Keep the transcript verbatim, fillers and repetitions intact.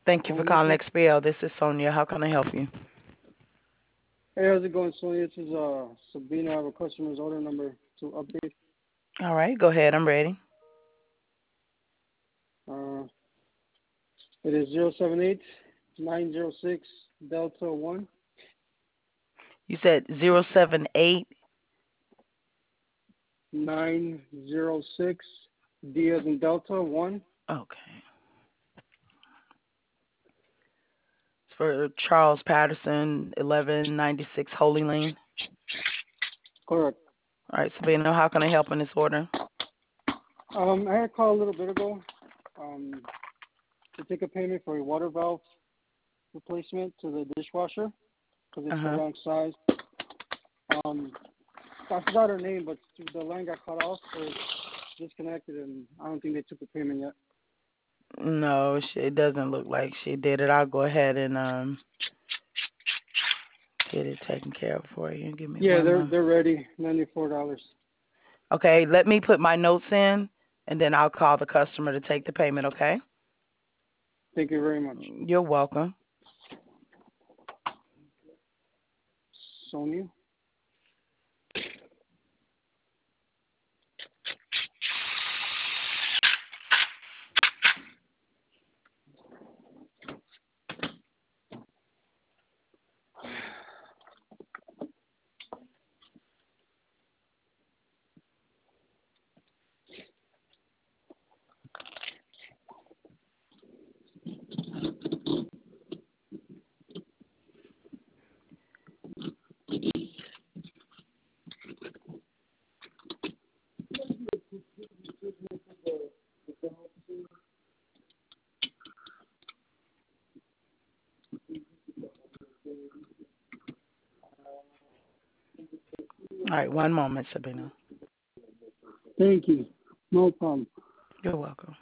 Thank you for Calling calling message. X P L. This is Sonia. How can I help you? Hey, how's it going, Sonia? This is uh Sabina. I have a customer's order number to update. All right, go ahead. I'm ready. Uh, it is zero seven eight nine zero six Delta one You said zero seven eight. nine zero six D as in Delta one. Okay. It's for Charles Patterson, eleven ninety-six Holy Lane. Correct. All right, Sabina, how can I help in this order? Um, I had called a little bit ago. Um, to take a payment for a water valve replacement to the dishwasher because it's the Uh-huh. wrong size. Um, I forgot her name, but the line got cut off or disconnected, and I don't think they took the payment yet. No, she, it doesn't look like she did it. I'll go ahead and um get it taken care of for you. Give me Yeah, one they're more. they're ready. Ninety-four dollars. Okay, let me put my notes in, and then I'll call the customer to take the payment, okay? Thank you very much, You're welcome. Sonia. All right, one moment, Sabina. Thank you. No problem. You're welcome.